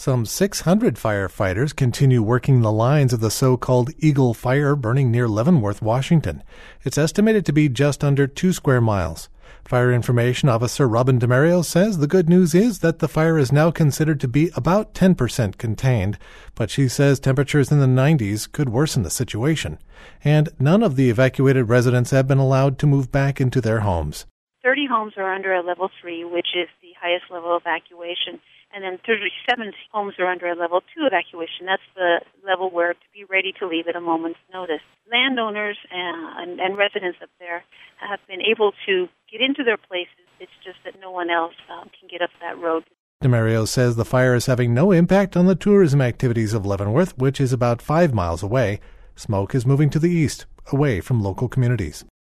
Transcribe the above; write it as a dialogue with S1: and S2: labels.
S1: Some 600 firefighters continue working the lines of the so-called Eagle Fire burning near Leavenworth, Washington. It's estimated to be just under 2 square miles. Fire Information Officer Robin DeMario says the good news is that the fire is now considered to be about 10% contained, but she says temperatures in the 90s could worsen the situation. And none of the evacuated residents have been allowed to move back into their homes.
S2: 30 homes are under a level 3, which is the highest level of evacuation. And then 37 homes are under a level 2 evacuation. That's the level where to be ready to leave at a moment's notice. Landowners and residents up there have been able to get into their places. It's just that no one else can get up that road.
S1: DeMario says the fire is having no impact on the tourism activities of Leavenworth, which is about 5 miles away. Smoke is moving to the east, away from local communities.